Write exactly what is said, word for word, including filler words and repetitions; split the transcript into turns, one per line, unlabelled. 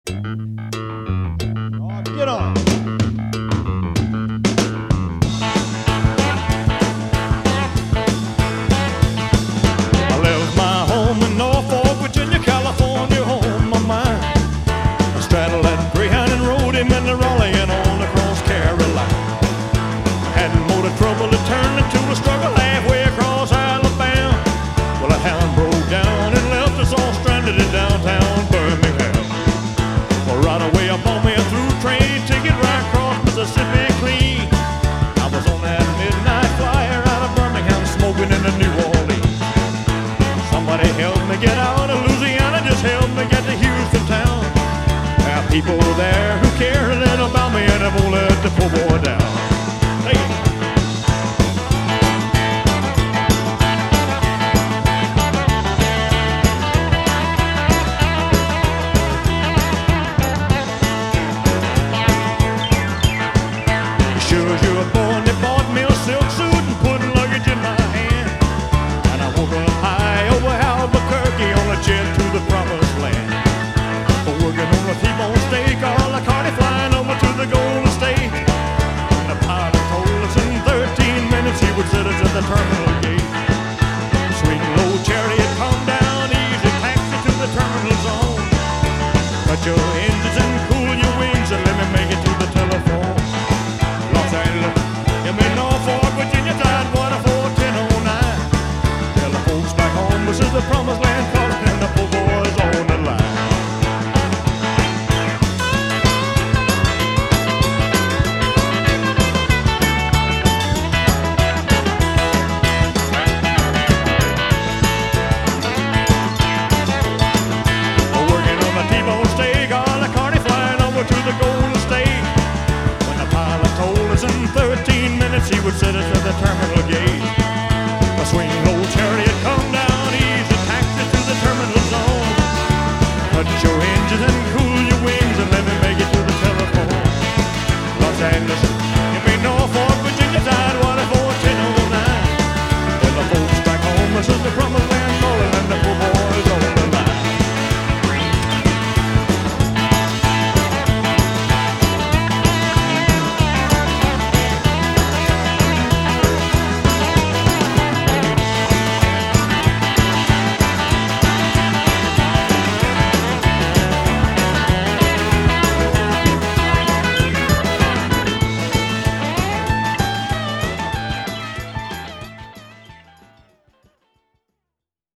Oh, get on. I left my home in Norfolk, Virginia, California, home of mine. I straddled that Greyhound and rode him into Raleigh and on across Carolina. I hadn't more the trouble to turn into a struggle halfway across Alabama. Well, that hound broke down and left us all stranded in downtown Birmingham. Well, right away I bought me a through train ticket right across Mississippi clean. I was on that midnight flyer out of Birmingham, smoking into New Orleans. Somebody help me get out of Louisiana, just help me get to Houston town. There are people there who care a little about me and I won't let the poor boy down. Hey. Sure as you were born, they bought me a silk suit and put luggage in my hand. And I woke up high over Albuquerque on a jet to the promised land. Working on a T-bone steak, all a cardi flying over to the Golden State. And the pilot told us in thirteen minutes he would set us at the terminal gate. Sweet and low chariot, come down easy, taxi to the terminal zone. But you're